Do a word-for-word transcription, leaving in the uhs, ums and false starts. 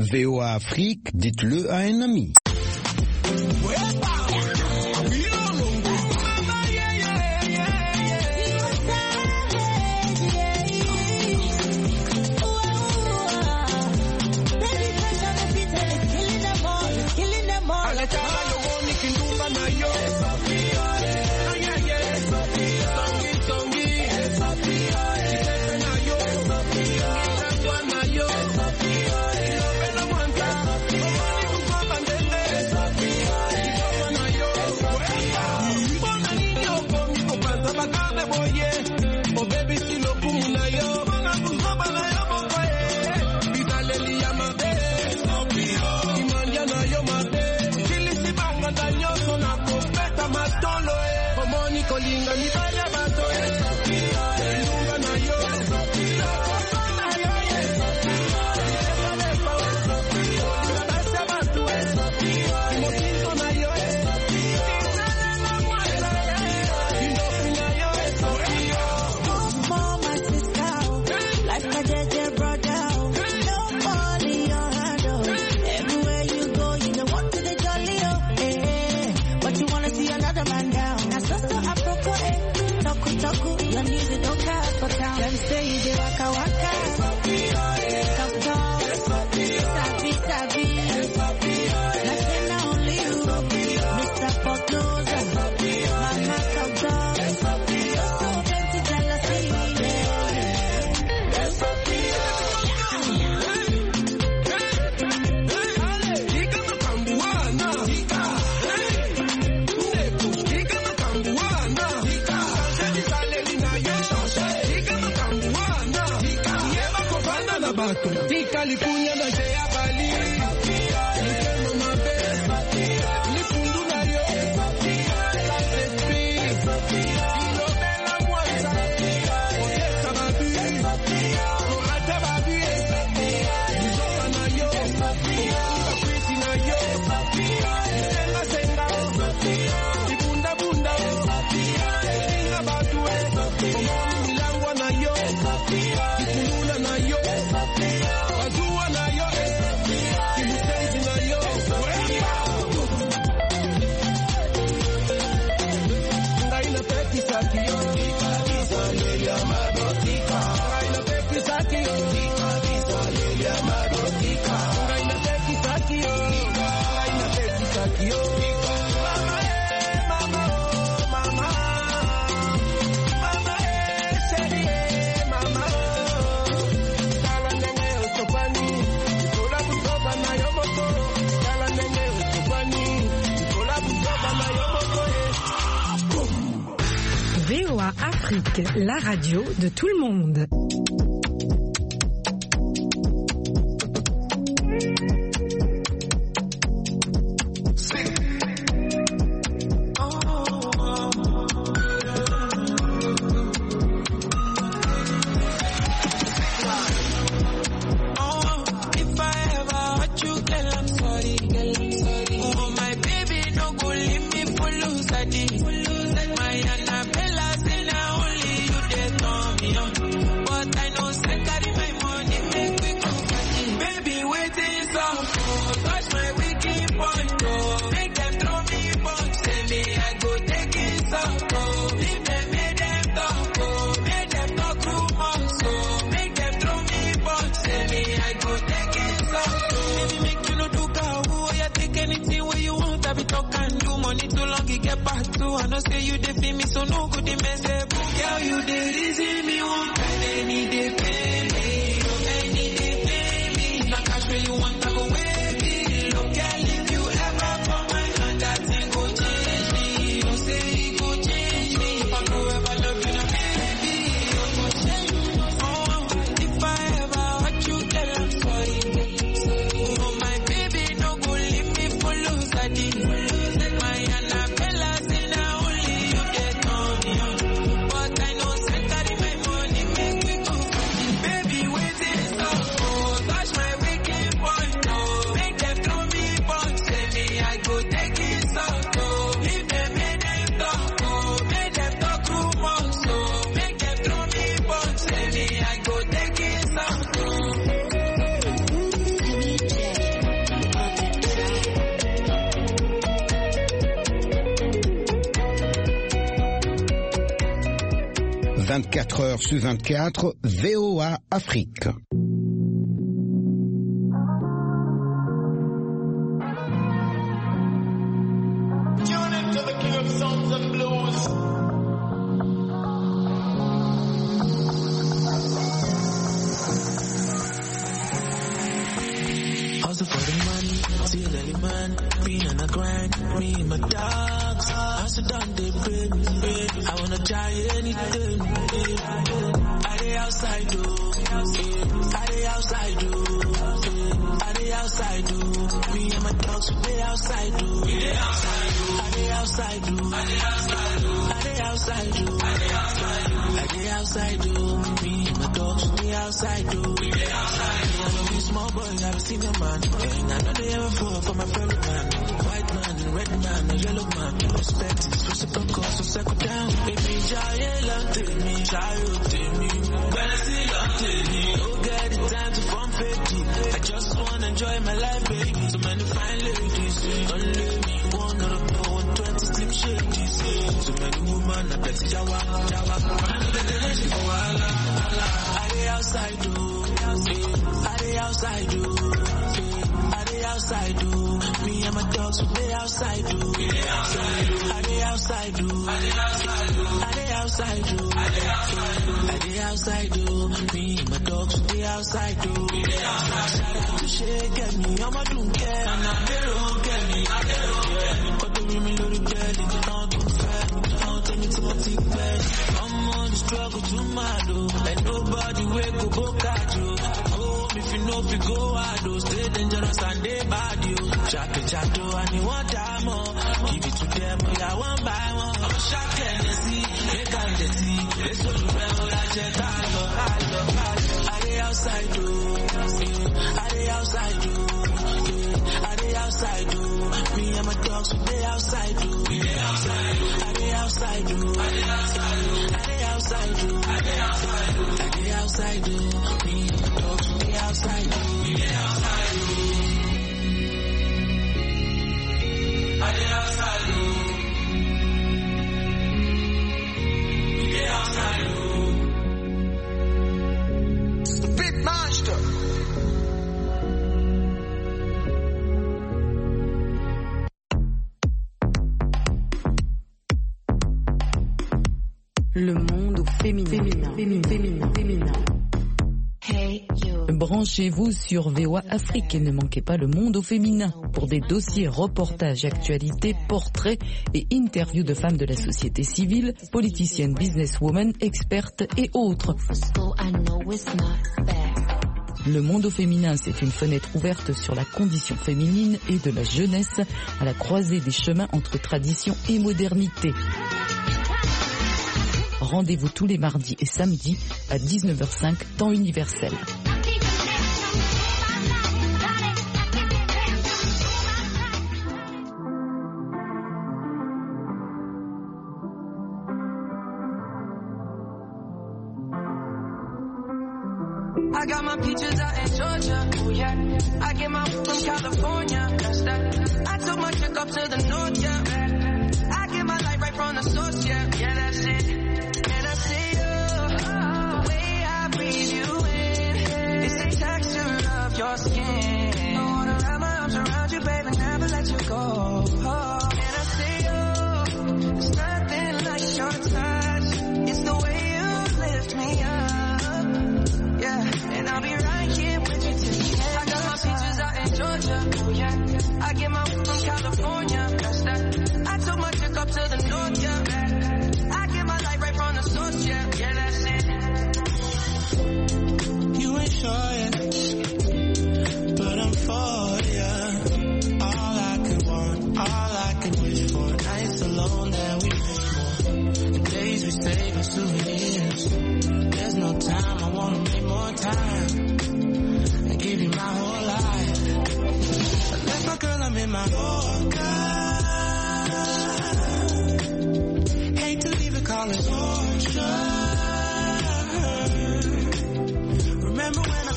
V O A Afrique, dites-le à un ami. V O A Afrique, la radio de tout le monde. Baby, vingt-quatre heures sur vingt-quatre, V O A Afrique. Tune into the king of songs and blues. Hustle for the money, see a lily man, me on the grind, me and my dogs. Hustle down the bed, I wanna try anything. I dey outside do, I dey outside do, I dey outside do. Me and my dogs, we dey outside do. I dey outside do, I dey outside do, I dey outside do, I dey outside do, I dey outside do. Me and my dogs, we dey outside do. We dey outside do. I know we small boy, I've seen your man. And I know they ever fall for my fellow man. White man and red man, a yellow man. Respect is reciprocal, so settle down. Baby, giant love to me, child to me. When I see love to me, oh get the time to form fifty. I just wanna enjoy my life, baby. So many fine ladies, don't leave me. One or a one twenty slim shades. So many women, I bet you jawa, jawa. I'm the energy for Allah, Allah. I dey outside do, I dey outside do, I dey outside do. Me and my dogs, we dey outside do, I dey outside do, I dey outside do, I dey outside do, I dey outside do, I dey outside do. Me and my dogs, we dey outside do, we dey outside do. Shout out to Shake get me, I'm a don't care, and I don't get me, I don't get me. But the women do the belly, they don't do fair, don't tell me to my teeth bed. I'm on the struggle too mad, oh, and nobody wake up, go catch you. Oh, if you know if you go hard, oh, stay dangerous and they bad you. Chato, chato, and you want time, oh, give it to them, oh, yeah, one by one. I'm shocked and they see, they can't they see. They so you well, I check, I love, I love, I love. I dey outside, oh, I dey outside, oh, I dey outside, oh. Me and my dogs, we dey outside, oh, we dey outside, oh. I dey outside, oh, I dey outside, oh, I dey outside, oh, I dey outside, oh, I dey outside, oh. Me and my dogs, we dey outside, oh, we dey outside, oh. I dey outside, oh. We dey outside, oh. Spit monster. Le monde au féminin. Féminin, féminin, féminin, féminin. Hey, you. Branchez-vous sur V O A Afrique et ne manquez pas le monde au féminin pour des dossiers, reportages, actualités, portraits et interviews de femmes de la société civile, politiciennes, businesswomen, expertes et autres. Le monde au féminin, c'est une fenêtre ouverte sur la condition féminine et de la jeunesse à la croisée des chemins entre tradition et modernité. Rendez-vous tous les mardis et samedis à dix-neuf heures cinq, temps universel. I got my peaches out in Georgia, oh yeah. I get my from California, that's that. I took my chick up to the north, yeah. I get my light right from the source, yeah. Yeah, that's it. And I see you, the way I breathe you in. It's the texture of your skin. I wanna wrap my arms around you, baby, never let you go. Oh, and I see you, there's nothing like your touch. It's the way you lift me up, yeah. And I'll be right here with you till the end. I got my peaches out in Georgia, oh yeah. I get my from California, that's that. I took my chick up to the north, yeah. I get my light right from the source, yeah. Yeah, that's it. You ain't sure yet, but I'm for ya. All I could want, all I could wish for. Nights alone that we wish more. The days we save as souvenirs. There's no time, I wanna make more time and give you my whole life. I left my girl, I'm in my Yorker. Hate to leave it, call it over.